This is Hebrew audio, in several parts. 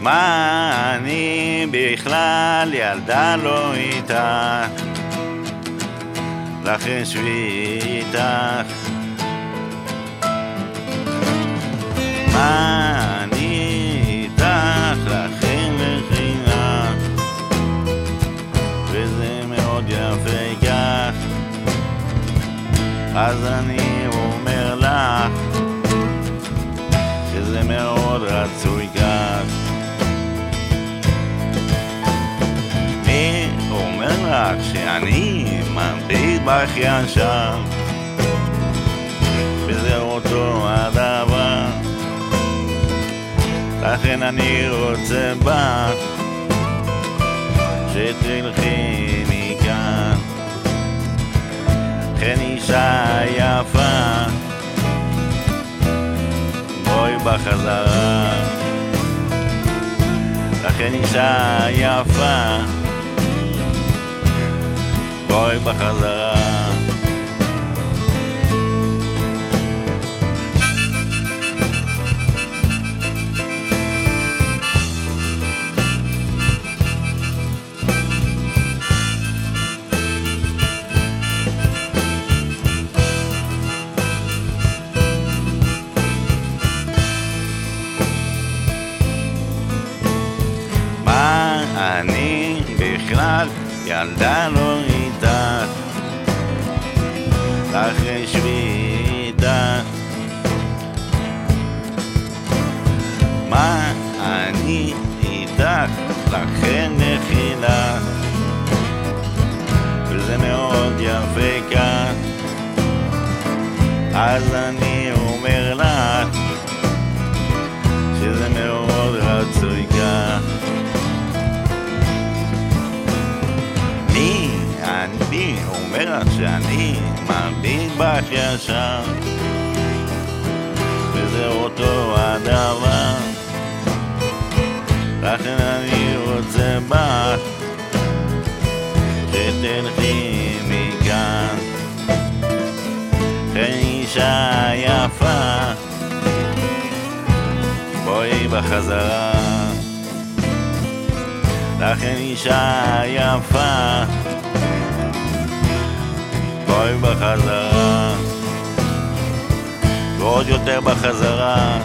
מה אני בכלל ילדה לא איתך, לכן שבי איתך. מה אני איתך, לכן לכי לך, וזה מאוד יפה כך. אז אני אומר לך שזה מאוד רצוי כך. מי אומר לך שאני מביט בך ישר, וזה אותו הדבר. לכן אני רוצה בך שתלכי מכאן. כן אישה יפה, בואי בחזרה. לכן אישה יפה, בואי בחזרה. אני בכלל ילדה לא איתך, אחרי שבי איתך. מה אני איתך, לכן לכי לך, וזה מאוד יפה כך. אז אני אומר לך שזה מאוד רצוי כך. אני אומר לך שאני מביט בך ישר, וזה אותו הדבר. לכן אני רוצה בך שתלכי מכאן. כן אישה יפה, בואי בחזרה. לכן אישה יפה, בואי בחזרה. ועוד יותר בחזרה,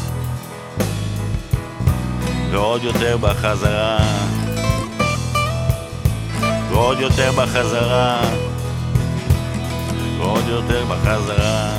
ועוד יותר בחזרה, ועוד יותר בחזרה, ועוד יותר בחזרה.